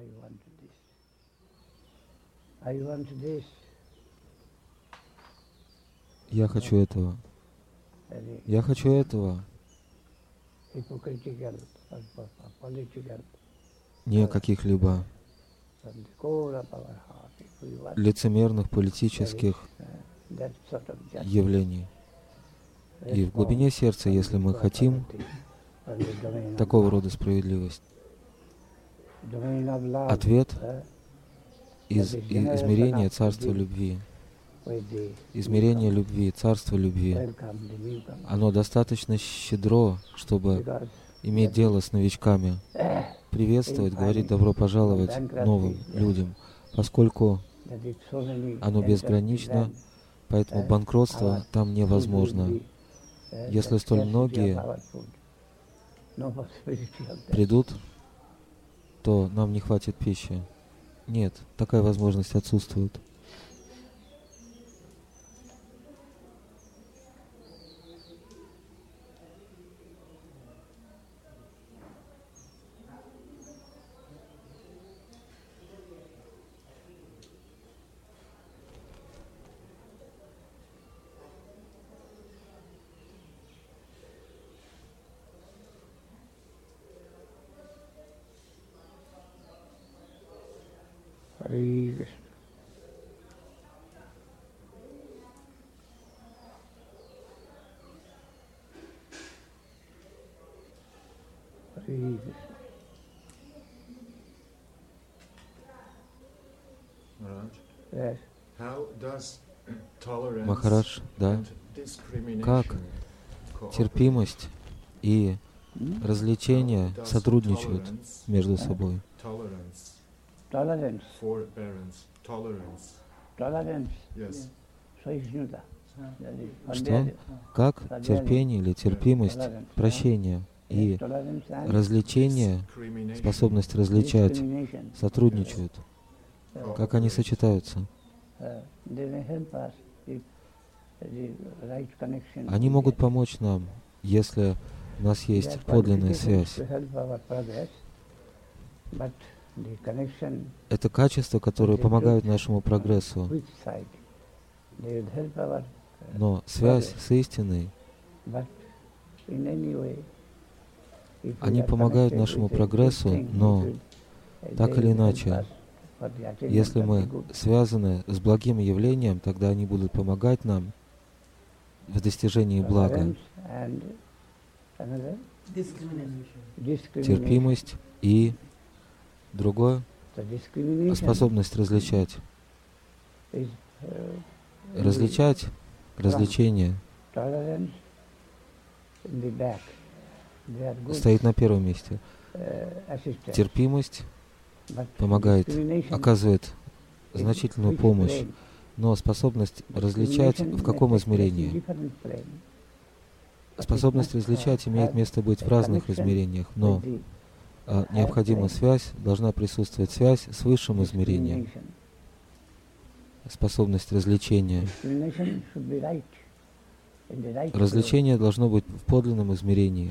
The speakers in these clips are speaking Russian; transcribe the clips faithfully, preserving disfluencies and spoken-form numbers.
Я хочу этого. Я хочу этого. Не каких-либо лицемерных политических явлений. И в глубине сердца, если мы хотим такого рода справедливость, ответ из измерения Царства Любви, измерение любви, Царство Любви, оно достаточно щедро, чтобы иметь дело с новичками, приветствовать, говорить добро пожаловать новым людям, поскольку оно безгранично, поэтому банкротство там невозможно. Если столь многие придут, то нам не хватит пищи. Нет, такая возможность отсутствует. Hare Krishna. Hare Krishna. Махарадж, да, как терпимость и развлечение сотрудничают между собой? Tolerance. Tolerance. Yes. Что? Как терпение или терпимость, прощение и развлечение, способность различать, сотрудничают? Как они сочетаются? Они могут помочь нам, если у нас есть подлинная связь. Это качества, которые помогают нашему прогрессу. Но связь с истиной, они помогают нашему прогрессу, но так или иначе, если мы связаны с благим явлением, тогда они будут помогать нам в достижении блага. Терпимость и другое — способность различать. Различать, развлечение стоит на первом месте. Терпимость помогает, оказывает значительную помощь, но способность различать в каком измерении? Способность различать имеет место быть в разных измерениях, но а, необходима связь, должна присутствовать связь с высшим измерением. Способность развлечения. Развлечение должно быть в подлинном измерении.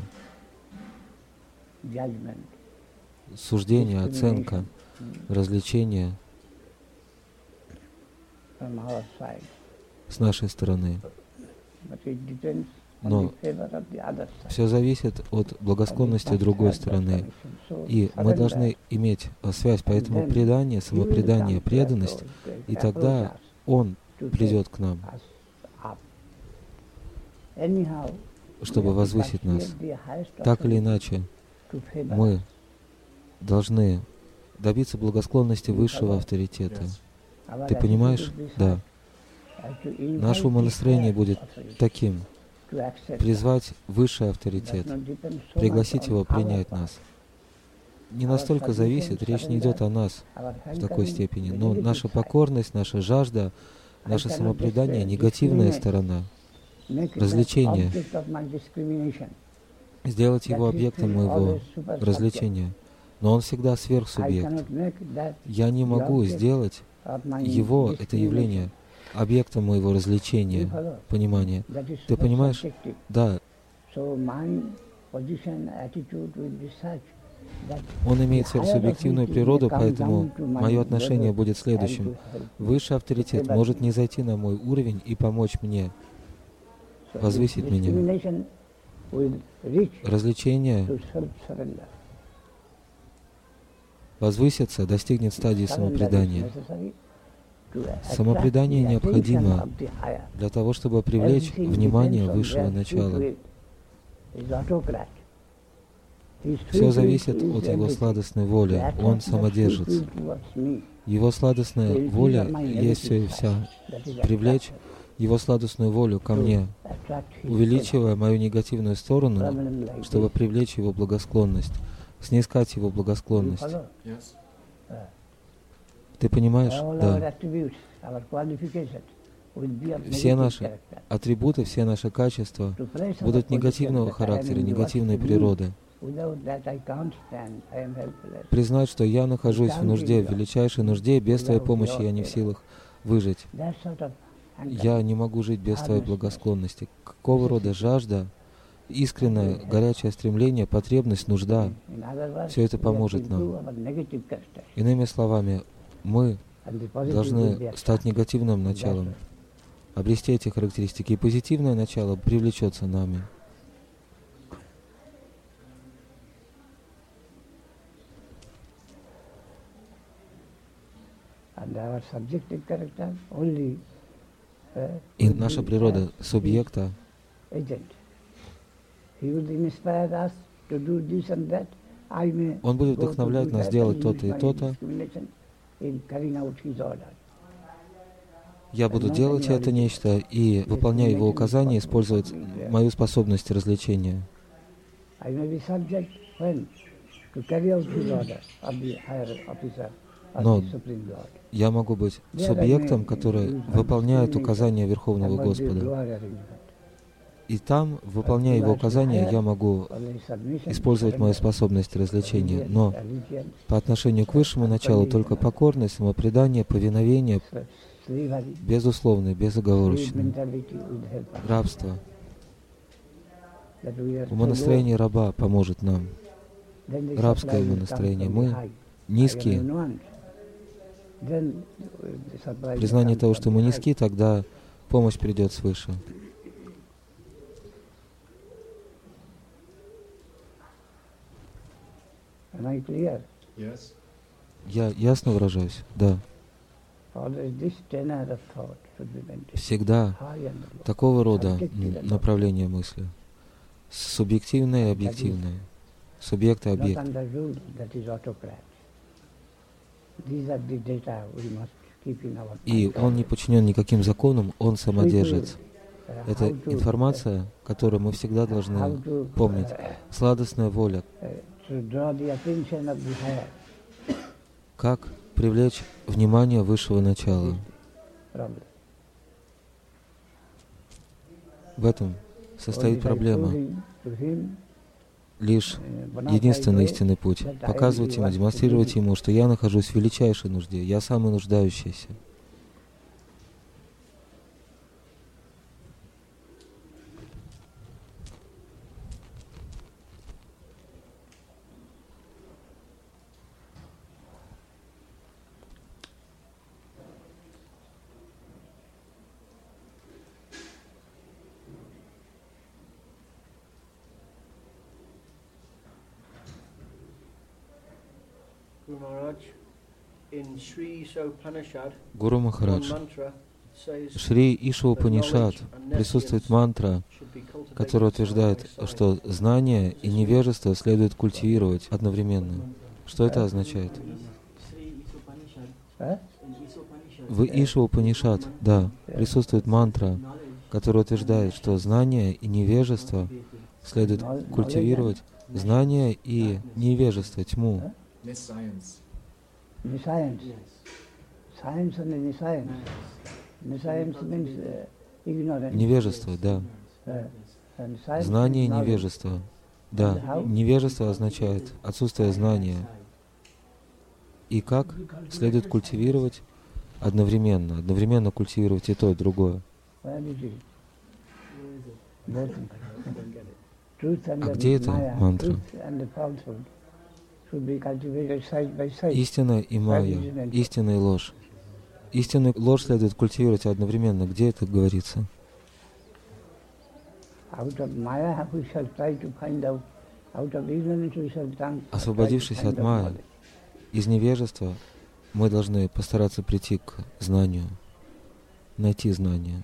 Суждение, оценка, развлечение с нашей стороны. Но все зависит от благосклонности другой стороны. И мы должны иметь связь, поэтому предание, самопредание, преданность, и тогда Он придет к нам, чтобы возвысить нас. Так или иначе, мы должны добиться благосклонности высшего авторитета. Ты понимаешь? Да. Наше умонастроение будет таким: призвать высший авторитет, пригласить его принять нас. Не настолько зависит, речь не идет о нас в такой степени, но наша покорность, наша жажда, наше самопредание — негативная сторона, развлечение. Сделать его объектом моего развлечения. Но он всегда сверхсубъект. Я не могу сделать его, это явление, объектом моего развлечения, понимания. Ты понимаешь? Да. Он имеет сверхсубъективную природу, поэтому мое отношение будет следующим. Высший авторитет может не зайти на мой уровень и помочь мне, возвысить меня. Развлечение возвысится, достигнет стадии самопредания. Самопредание необходимо для того, чтобы привлечь внимание высшего начала. Все зависит от его сладостной воли. Он самодержец. Его сладостная воля есть все и вся. Привлечь его сладостную волю ко мне, увеличивая мою негативную сторону, чтобы привлечь его благосклонность, снискать его благосклонность. Ты понимаешь? Да. Все наши атрибуты, все наши качества будут негативного характера, негативной природы. Признать, что я нахожусь в нужде, в величайшей нужде, без Твоей помощи я не в силах выжить. Я не могу жить без Твоей благосклонности. Какого рода жажда, искреннее, горячее стремление, потребность, нужда, все это поможет нам. Иными словами, мы должны стать негативным началом, обрести эти характеристики, и позитивное начало привлечется нами. И наша природа субъекта, он будет вдохновлять нас делать то-то и то-то. Я буду делать это нечто и, выполняя его указания, использовать мою способность развлечения. Но я могу быть субъектом, который выполняет указания Верховного Господа. И там, выполняя его указания, я могу использовать мою способность развлечения. Но по отношению к высшему началу только покорность, самопредание, повиновение, безусловное, безоговорочное. Рабство. Умонастроение раба поможет нам. Рабское умонастроение. Мы низкие. Признание того, что мы низкие, тогда помощь придет свыше. Я ясно выражаюсь? Да. Всегда такого рода направление мысли. Субъективное и объективное. Субъект и объект. И он не подчинен никаким законам, он самодержец. Это информация, которую мы всегда должны помнить. Сладостная воля. Как привлечь внимание высшего начала? В этом состоит проблема. Лишь единственный истинный путь — показывать ему, демонстрировать ему, что я нахожусь в величайшей нужде, я самый нуждающийся. Гуру Махарадж, Шри Ишва-Упанишад присутствует мантра, которая утверждает, что знание и невежество следует культивировать одновременно. Что это означает? В Ишва-Упанишад, да, присутствует мантра, которая утверждает, что знание и невежество следует культивировать, знание и невежество, тьму. Невежество, да. Знание и невежество. Да, невежество означает отсутствие знания. И как следует культивировать одновременно, одновременно культивировать и то, и другое. А где эта мантра? Истина и майя, истина и ложь. Истинную ложь следует культивировать одновременно. Где это говорится? Освободившись от майя, из невежества, мы должны постараться прийти к знанию, найти знание.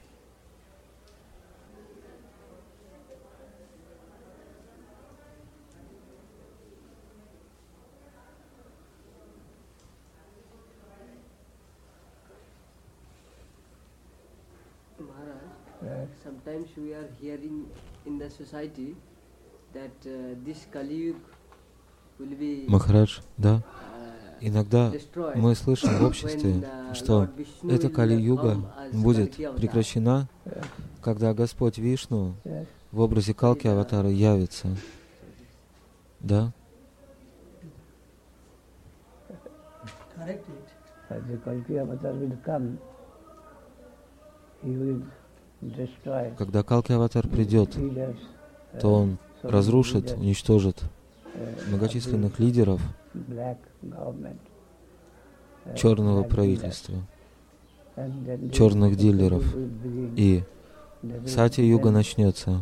Sometimes we are hearing in the society that uh, this Kali Yuga will be Махарадж, да. uh, Иногда destroyed мы слышим в обществе, when uh, что Lord Vishnu эта will Кали-юга come as будет Kalki avatar. прекращена, когда Господь Вишну в образе Калки-аватара явится. Да? Когда Калки-аватар придет, то он разрушит, уничтожит многочисленных лидеров черного правительства, черных дилеров, и Сати-юга начнется.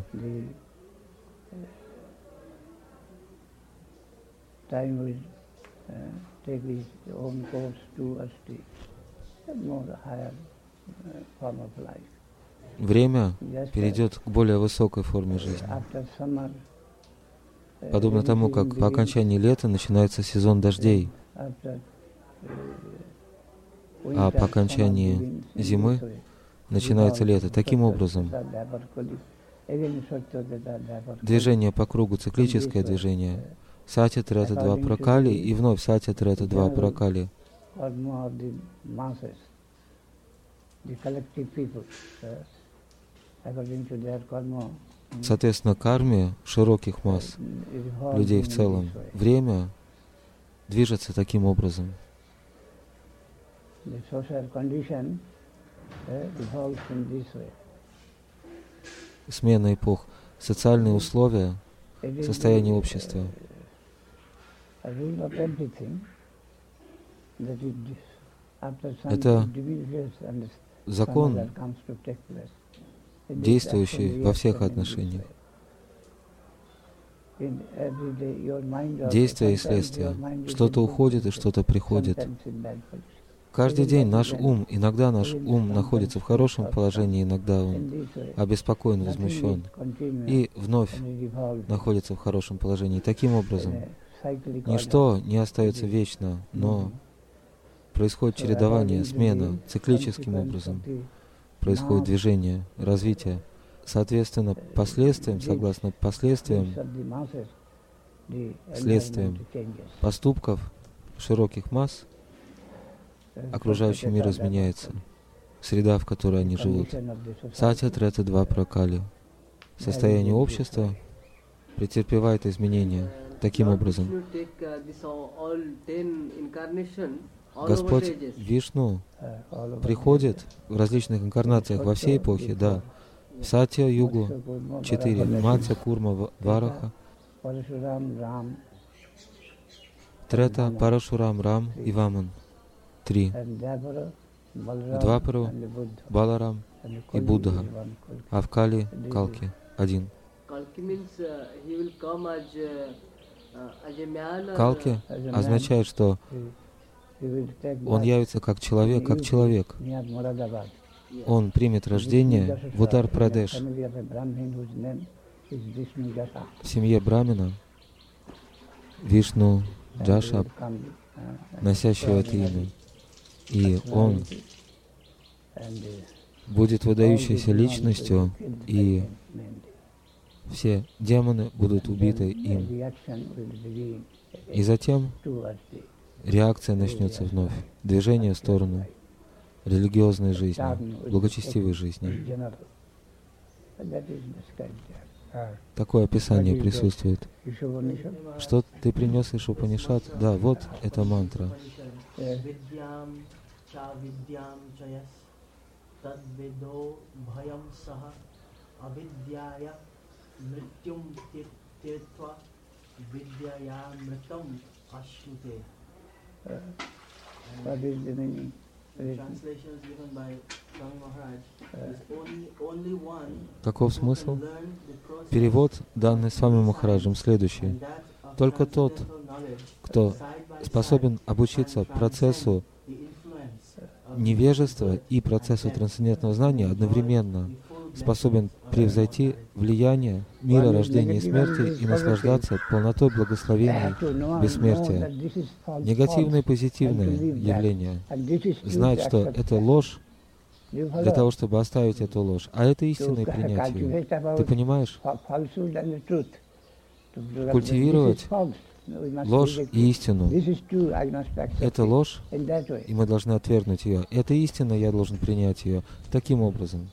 Время перейдет к более высокой форме жизни. Подобно тому, как по окончании лета начинается сезон дождей, а по окончании зимы начинается лето. Таким образом, движение по кругу, циклическое движение, Сатья, Трета, два Пракали, и вновь Сатья, Трета, два Пракали. Соответственно, карме широких масс, людей в целом, время движется таким образом. Смена эпох, социальные условия, состояние общества. Это закон, действующий во всех отношениях. Действие и следствие. Что-то уходит и что-то приходит. Каждый день наш ум, иногда наш ум находится в хорошем положении, иногда он обеспокоен, возмущен, и вновь находится в хорошем положении. Таким образом, ничто не остается вечно, но происходит чередование, смена, циклическим образом происходит движение, развитие. Соответственно, последствиям, согласно последствиям, следствием поступков широких масс, окружающий мир изменяется, среда, в которой они живут. Сатья, Трета, два Пракали. Состояние общества претерпевает изменения. Таким образом, Господь Вишну приходит в различных инкарнациях во всей эпохе, да. В Сатья-югу четыре, Матья, Курма, Вараха, Трета, Парашурам, Рам и Ваман. Три. Двапару, Баларам и Будда. А в Кали — Калки. Один. Калки означает, что он явится как человек, как человек. Он примет рождение в Уттар-Прадеш, в семье Брамина, Вишну Джаша, носящего это имя. И он будет выдающейся личностью, и все демоны будут убиты им. И затем реакция начнется вновь, движение в сторону религиозной жизни, благочестивой жизни. Такое описание присутствует. Что ты принес из Упанишад? Да, вот эта мантра. What is the meaning? Translations given by Swami Maharaj is only, only one Каков смысл? who can learn the process Перевод, данный с вами Махараджем, следующий. and that of Только тот, transcendental knowledge, кто side by способен side обучиться can процессу transcend the influence of невежества и процессу трансцендентного знания одновременно, способен превзойти влияние мира рождения и смерти и наслаждаться полнотой благословений бессмертия. Негативное и позитивное явление. Знать, что это ложь, для того, чтобы оставить эту ложь. А это истинное принятие. Ты понимаешь? Культивировать ложь и истину. Это ложь, и мы должны отвергнуть ее. Это истина, я должен принять ее. Таким образом.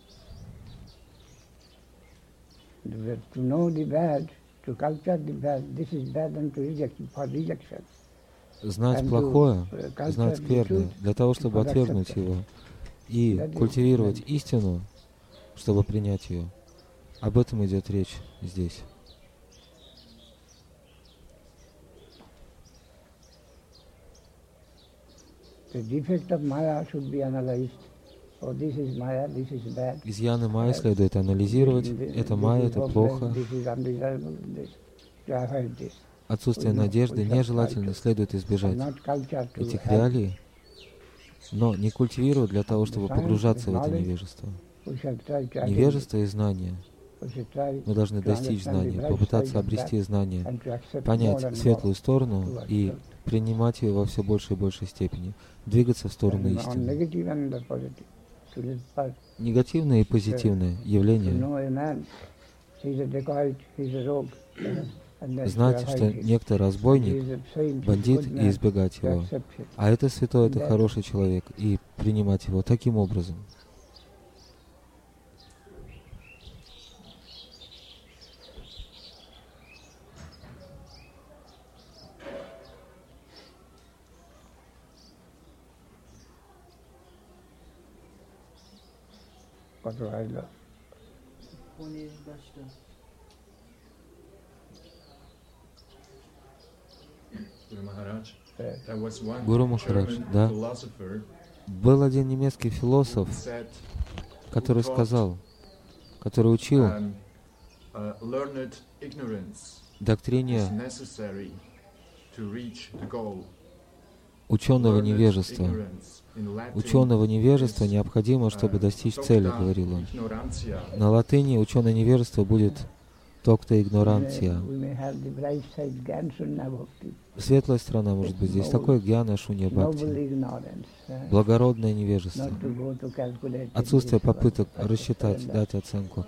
Знать плохое, знать скверное, для того, чтобы отвергнуть его. И культивировать истину, чтобы принять ее. Об этом идет речь здесь. Изъяны майя следует анализировать. Это майя, это плохо. Отсутствие надежды нежелательно, следует избежать этих реалий, но не культивировать для того, чтобы погружаться в это невежество. Невежество и знание. Мы должны достичь знания, попытаться обрести знание, понять светлую сторону и принимать ее во все большей и большей степени, двигаться в сторону истины. Негативное и позитивное явление. Знать, что некто разбойник, бандит, и избегать его. А это святой, это хороший человек, и принимать его таким образом. Гуру Махарадж, да. Был один немецкий философ, который сказал, который учил доктрине ученого невежества. Ученого невежества необходимо, чтобы достичь цели, говорил он. На латыни ученое невежество будет «токта игнорантия». Светлая сторона может быть здесь такое гьяна шунья бхакти, благородное невежество, отсутствие попыток рассчитать, дать оценку.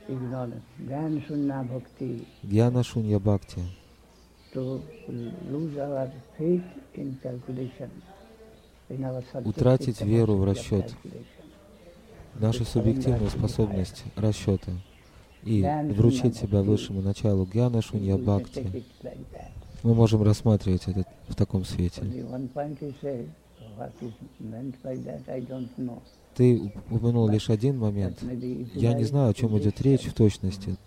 Гьяна шунья бхакти. Утратить веру в расчет, нашу субъективную способность расчета, и вручить себя высшему началу гьяна шунья бхакти. Мы можем рассматривать это в таком свете. Ты упомянул лишь один момент. Я не знаю, о чем идет речь в точности.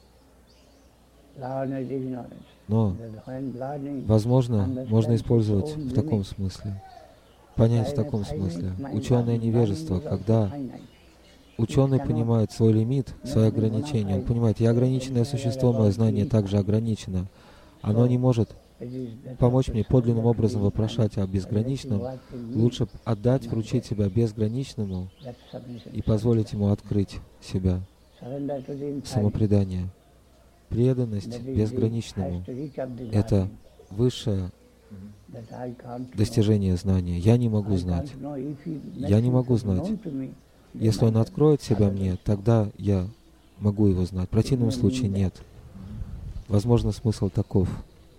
Но, возможно, можно использовать в таком смысле. Понять в таком смысле. Ученое невежество, когда ученый понимает свой лимит, свои ограничения. Он понимает, я ограниченное существо, мое знание также ограничено. Оно не может помочь мне подлинным образом вопрошать о безграничном. Лучше отдать, вручить себя безграничному и позволить ему открыть себя. Самопредание. Преданность безграничному — это высшее достижение знания. Я не могу знать. Я не могу знать. Если он откроет себя мне, тогда я могу его знать. В противном случае нет. Возможно, смысл таков.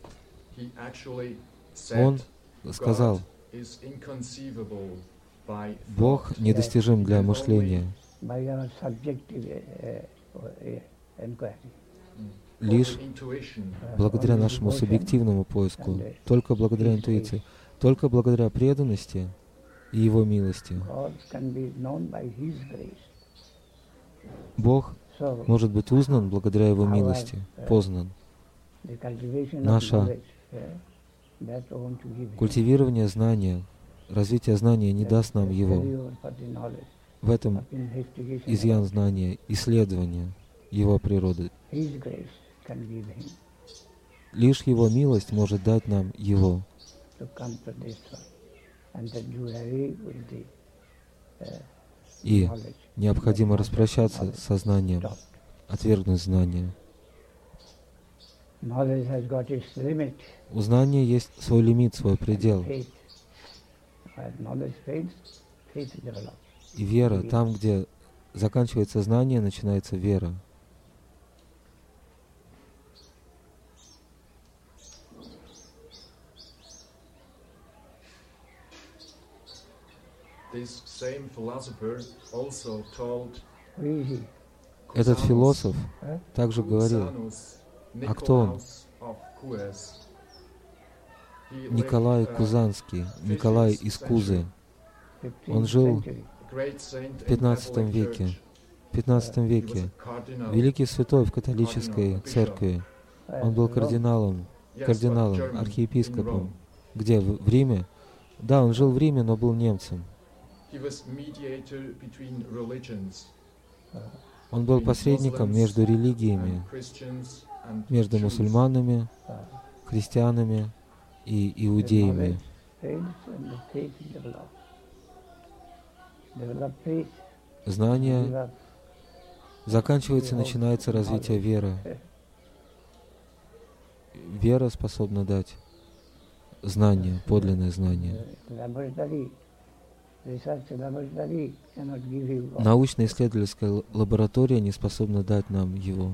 Он сказал, Бог недостижим для мышления лишь благодаря нашему субъективному поиску, только благодаря интуиции, только благодаря преданности и Его милости. Бог может быть узнан благодаря Его милости, познан. Наша Культивирование знания, развитие знания не даст нам его. В этом изъян знания, исследование его природы. Лишь его милость может дать нам его. И необходимо распрощаться с сознанием, отвергнуть знание. У знания есть свой лимит, свой предел. И вера, там, где заканчивается знание, начинается вера. Этот философ также говорил, а кто он? Николай Кузанский, Николай из Кузы. Он жил в пятнадцатом веке. В пятнадцатом веке. Великий святой в католической церкви. Он был кардиналом, кардиналом, архиепископом. Где? В Риме? Да, он жил в Риме, но был немцем. Он был посредником между религиями, между мусульманами, христианами и иудеями. Знание заканчивается, начинается развитие веры. Вера способна дать знание, подлинное знание. Научно-исследовательская лаборатория не способна дать нам его.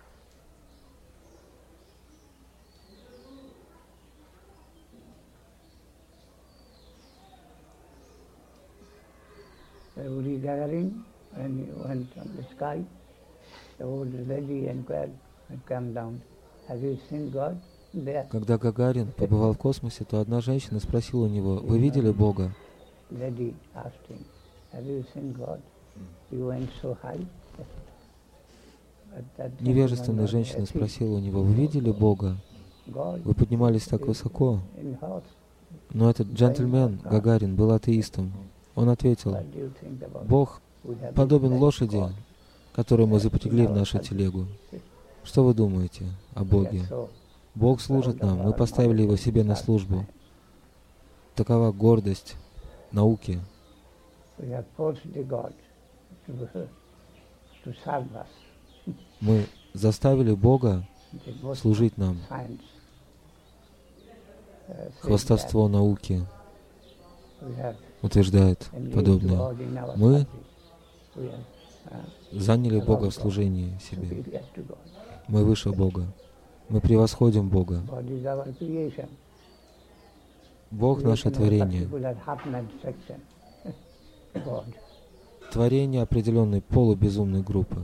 Когда Гагарин побывал в космосе, то одна женщина спросила у него: «Вы видели Бога?» Невежественная женщина спросила у него: «Вы видели Бога? Вы поднимались так высоко?» Но этот джентльмен, Гагарин, был атеистом. Он ответил: «Бог подобен лошади, которую мы запрягли в нашу телегу. Что вы думаете о Боге? Бог служит нам, мы поставили Его себе на службу. Такова гордость науки. Мы заставили Бога служить нам. Хвастовство науки утверждает подобное. Мы заняли Бога в служении себе. Мы выше Бога. Мы превосходим Бога. Бог — наше творение. Творение определенной полубезумной группы.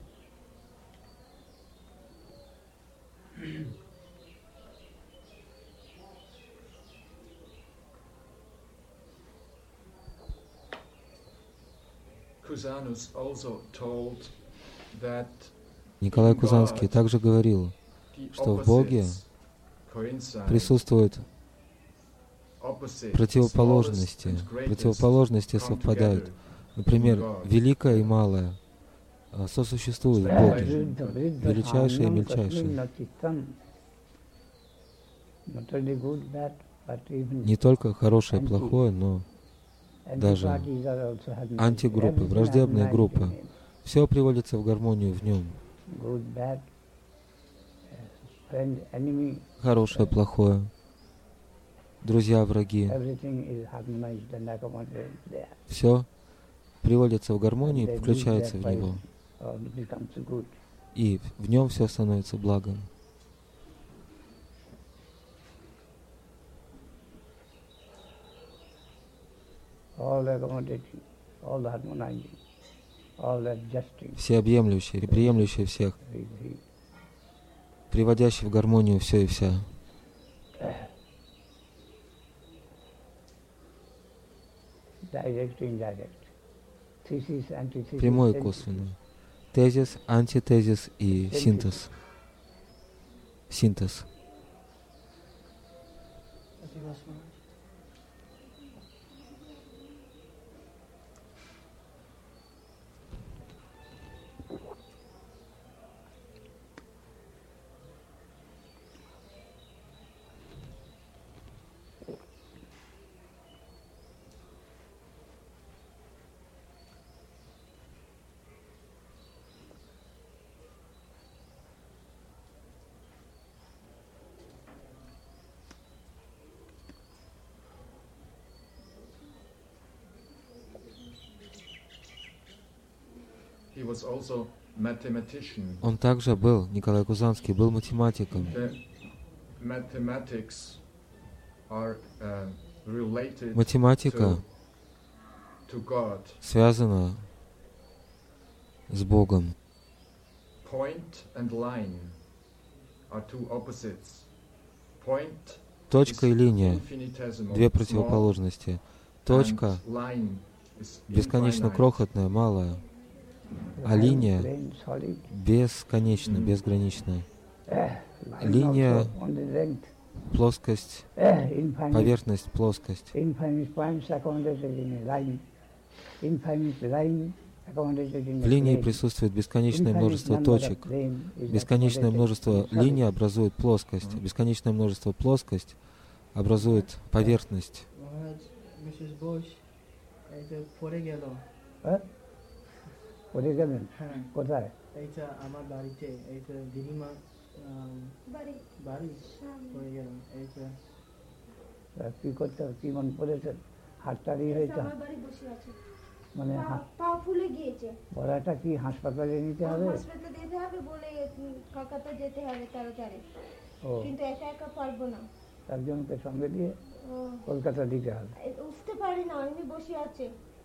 Николай Кузанский также говорил, что в Боге присутствуют противоположности. Противоположности совпадают. Например, великое и малое сосуществуют в Боге. Величайшее и мельчайшее. Не только хорошее и плохое, но даже антигруппы, враждебные группы. Все приводится в гармонию в нем. Хорошее, плохое, друзья, враги. Все приводится в гармонию, включается в него. И в нем все становится благом. Всеобъемлющий, приемлющий всех, приводящий в гармонию все и вся. Прямой и косвенный. Тезис, антитезис и синтез. Синтез. he was also mathematician. Он также был, Николай Кузанский, был математиком. The mathematics are uh, related Математика to, to God. связана с Богом. Point and line are two opposites. Point Точка и линия — две infinitesimal, противоположности. small, Точка and line is бесконечно infinite. крохотная, малая, а линия Plain, solid. бесконечна, безгранична. Eh, line Линия, also on the length. плоскость, Eh, infinite, поверхность, плоскость. infinite points accommodated in a line. Infinite line accommodated in В a линии plane. присутствует бесконечное Infinite множество number of точек. plane is Бесконечное accommodated множество in solid. линий образует плоскость. Бесконечное множество плоскость образует поверхность. Maharaj, Missus Bosch, এইটা পড়ে গেল। হ্যাঁ? পড়ে গেলেন? হ্যাঁ, কোথায়? এইটা আমার বাড়িতে, এইটা দিদিমা আম, বাড়ি বাড়ি হ্যাঁ। পড়ে গেল। এইটা তা কি করতে হবে? কি মনে পড়েছেন? হাততালি হয়েছে? আমার বাড়ি বসে আছে, মানে পা- হা- পা ফুলে গিয়েছে, বলাটা কি হাসপাতালে নিতে হবে? হসপিটালে যেতে হবে বলে উম, কলকাতা যেতে হবে তাড়াতাড়ি, ও কিন্তু একা একা পারবো না, একজনকে সঙ্গে দিয়ে ও, কলকাতা দিতে হবে। এ- উঠতে পারি না, এমনি বসে আছে,